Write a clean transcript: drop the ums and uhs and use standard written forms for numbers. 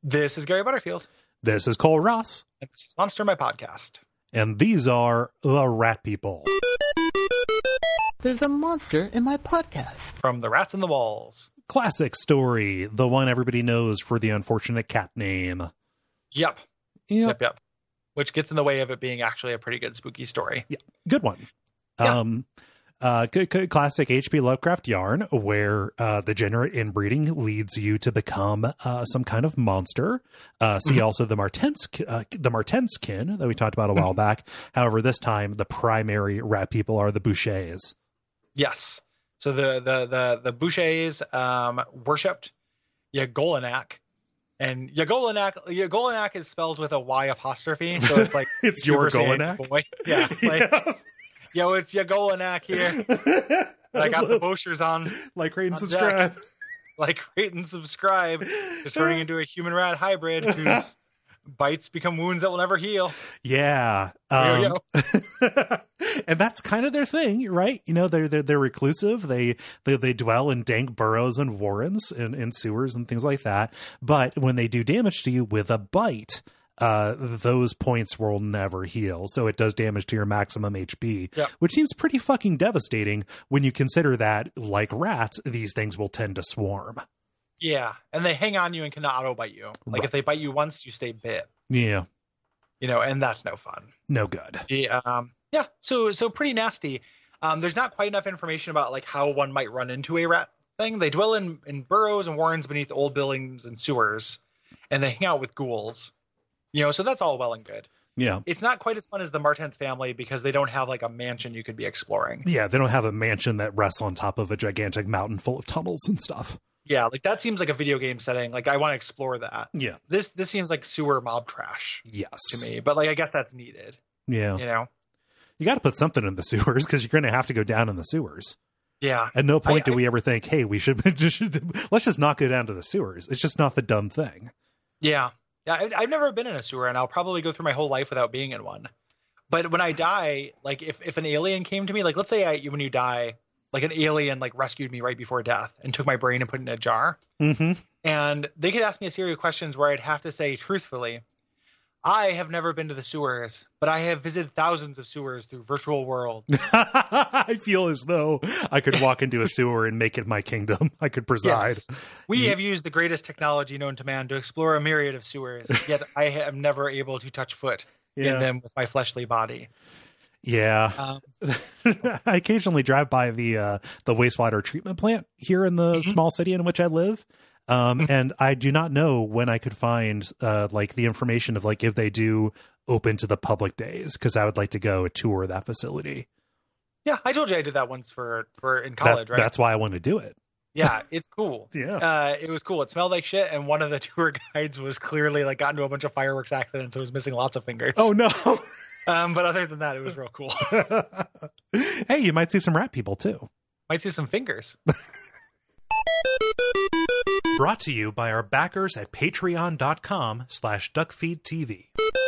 This is Gary Butterfield. This is Cole Ross. And this is Monster My Podcast. And these are the Rat People. There's a monster in my podcast. From The Rats and the Walls. Classic story. The one everybody knows for the unfortunate cat name. Yep. Which gets in the way of it being actually a pretty good spooky story. Yeah. Good one. Yeah. Classic H.P. Lovecraft yarn where degenerate inbreeding leads you to become some kind of monster. See also the Martenskin that we talked about a while back. However, this time the primary rat people are the Bouchers. Yes. So the Bouchers worshipped Yagolanak. And Yagolanak is spelled with a Y apostrophe. So it's like it's your Golanak. Boy. Yeah. Like, yo, it's Yagolanak here. I got the Boshers on. Like, rate, and subscribe. Deck. Like, rate and subscribe to turning into a human rat hybrid whose bites become wounds that will never heal. Yeah. And that's kind of their thing, right? You know, they're reclusive. They dwell in dank burrows and warrens and sewers and things like that. But when they do damage to you with a bite, those points will never heal. So it does damage to your maximum HP, which seems pretty fucking devastating when you consider that, like rats, these things will tend to swarm. Yeah, and they hang on you and cannot auto-bite you. Like, if they bite you once, you stay bit. Yeah. You know, and that's no fun. No good. So pretty nasty. There's not quite enough information about, like, how one might run into a rat thing. They dwell in burrows and warrens beneath old buildings and sewers, and they hang out with ghouls. You know, so that's all well and good. Yeah. It's not quite as fun as the Martens family because they don't have, like, a mansion you could be exploring. Yeah, they don't have a mansion that rests on top of a gigantic mountain full of tunnels and stuff. Yeah, like that seems like a video game setting. Like, I want to explore that. Yeah. This seems like sewer mob trash. Yes. To me. But, like, I guess that's needed. Yeah. You know? You got to put something in the sewers because you're going to have to go down in the sewers. Yeah. At no point do we ever think, hey, we should let's just not go down to the sewers. It's just not the done thing. Yeah. Yeah. I've never been in a sewer, and I'll probably go through my whole life without being in one. But when I die, like, if an alien came to me, like, let's say when you die, like, an alien, like, rescued me right before death and took my brain and put it in a jar. Mm-hmm. And they could ask me a series of questions where I'd have to say, truthfully, I have never been to the sewers, but I have visited thousands of sewers through virtual world. I feel as though I could walk into a sewer and make it my kingdom. I could preside. Yes. We have used the greatest technology known to man to explore a myriad of sewers, yet I am never able to touch foot in them with my fleshly body. Yeah. I occasionally drive by the wastewater treatment plant here in the small city in which I live. And I do not know when I could find like the information of, like, if they do open to the public days, because I would like to go tour that facility. Yeah, I told you I did that once for in college, right? That's why I want to do it. Yeah, it's cool. Yeah. It was cool. It smelled like shit, and one of the tour guides was clearly, like, got into a bunch of fireworks accidents, so was missing lots of fingers. Oh no. But other than that, it was real cool. Hey, you might see some rat people too. Might see some fingers. Brought to you by our backers at patreon.com/duckfeedtv.